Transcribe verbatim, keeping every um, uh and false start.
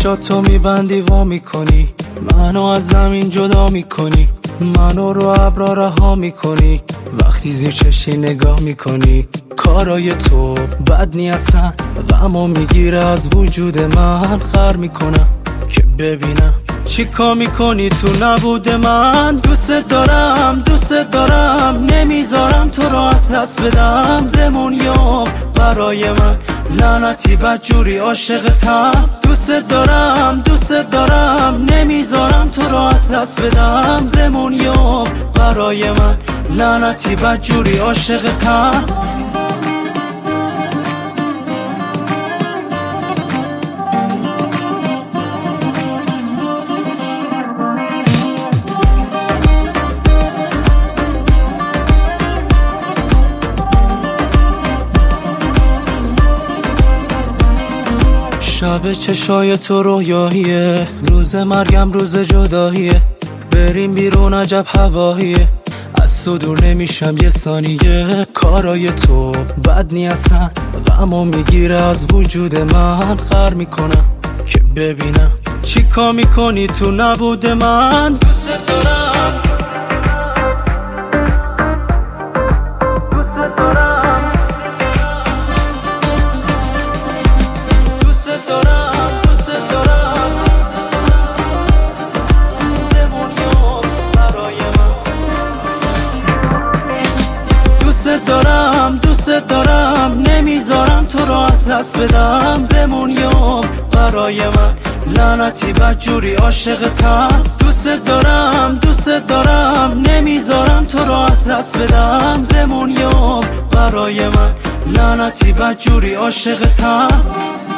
چشاتو میبندی وا میکنی، منو از زمین جدا میکنی، منو رو ابرا رها میکنی، وقتی زیر چشی نگاه میکنی. کارای تو بد نی اصلا، غمو میگیره از وجود من، خر میکنم که ببینم چی کار میکنی تو نبود من. دوست دارم دوست دارم، نمیذارم تو رو از دست بدم. بمون یا برای من لعنتی بدجوری عاشقتم. دوست دارم دوست دارم، نمیذارم تو رو از دست بدم. بمون یا برای من لعنتی بدجوری عاشقتم. شب چشای تو رویاهیه، روز مرگم روز جداییه. بریم بیرون عجب هواییه، از تو دور نمیشم یه ثانیه. کارای تو بد نی اصلا، غمو میگیره از وجود من، خر میکنم که ببینم چی کار میکنی تو نبود من. دوست دارم دوست دارم دوست دارم دوست دارم، بمون یا برای من. دوست دارم دوست دارم، نمیذارم تو رو از دست بدم. بمون یا برای من لعنتی بدجوری عاشقتم. دوست دارم دوست دارم، نمیذارم تو رو از دست بدم. بمون یا برای من لعنتی بدجوری عاشقتم.